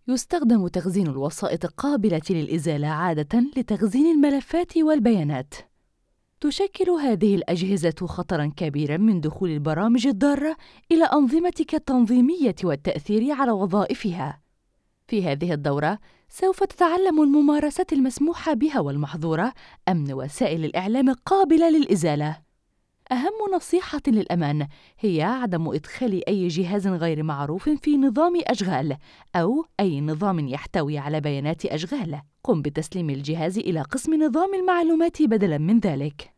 يستخدم تخزين الوسائط قابلة للإزالة عادةً لتخزين الملفات والبيانات. تشكل هذه الأجهزة خطراً كبيراً من دخول البرامج الضارة إلى أنظمتك التنظيمية والتأثير على وظائفها. في هذه الدورة سوف تتعلم الممارسات المسموحة بها والمحظورة، أمن وسائل الإعلام قابلة للإزالة. أهم نصيحة للأمان هي عدم إدخال أي جهاز غير معروف في نظام أشغال أو أي نظام يحتوي على بيانات أشغال. قم بتسليم الجهاز إلى قسم نظام المعلومات بدلاً من ذلك.